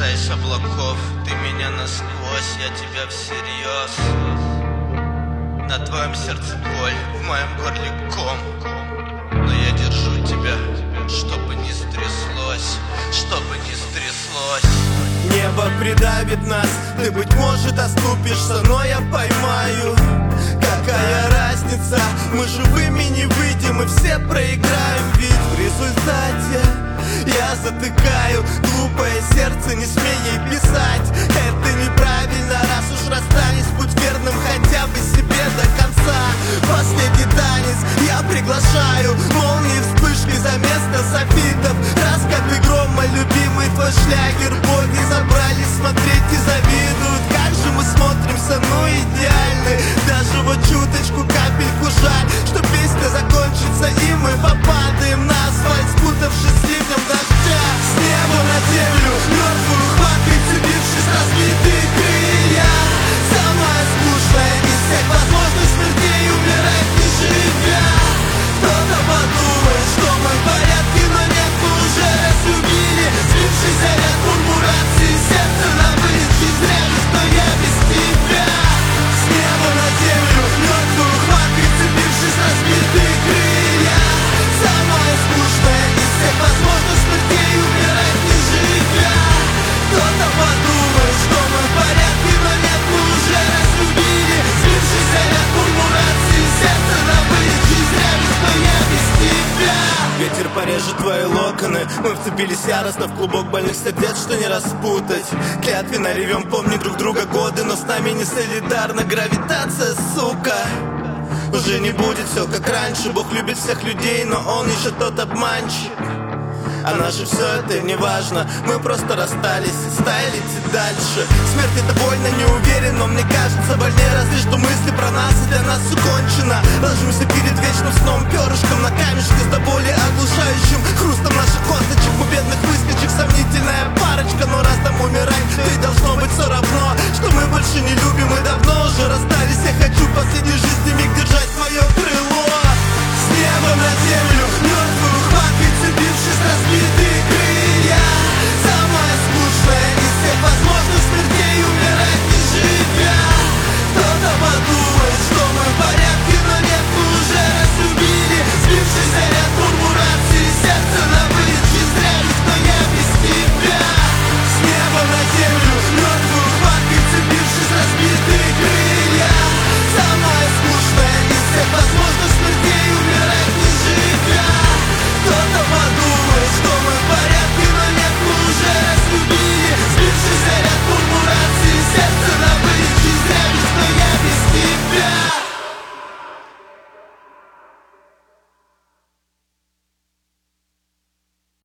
касаясь облаков, ты меня насквозь, я тебя всерьез. На твоем сердце боль, в моем горле ком, но я держу тебя, чтобы не стряслось, чтобы не стряслось. Небо придавит нас, ты, быть может, оступишься, но я поймаю. Какая разница, мы живыми не выйдем и все проиграем, ведь в результате я затыкаю глупое сердце, не смей ей писать. Это неправильно, раз уж расстались, будь верным хотя бы себе до конца. Последний танец я приглашаю, молнии, вспышки за место софитов. Раскаты грома, любимый твой шлягер, боги забрали смотреть и завидуют. Как же мы смотримся, ну идеальны. Даже вот чуточку, капельку жаль, что песня закончится и мы попадаем на асфальт, спутавшись с ливнем дождя. С неба на землю, мертвую хваткой цепившись разбитые крылья. Самая скучная из всех возможных смертей умирать не живя. Кто-то подумает, что мы в порядке, но нет, мы уже разлюбили. Слившийся ряд мурмураций, сердце на вылет, жизнь реально, что я без тебя. С неба на землю, мертвую хваткой цепившись разбитые крылья. Самая скучная из всех возможных смертей умирать не живя. Кто-то подумает, что мы в порядке, но нет, мы уже разлюбили. Слившийся ряд мурмураций, сердце на вылет, жизнь реально, что я без тебя. Ветер порежет твои локоны, мы вцепились яростно в клубок больных сердец, что не распутать. Клятвенно ревем, помни друг друга годы, но с нами не солидарна гравитация, сука. Уже не будет все как раньше, Бог любит всех людей, но он еще тот обманщик. А наше все это не важно, мы просто расстались и стали идти дальше. Смерть это больно, не уверен, но мне кажется больнее разве что мысли про нас, и для нас все кончено. Ложимся перед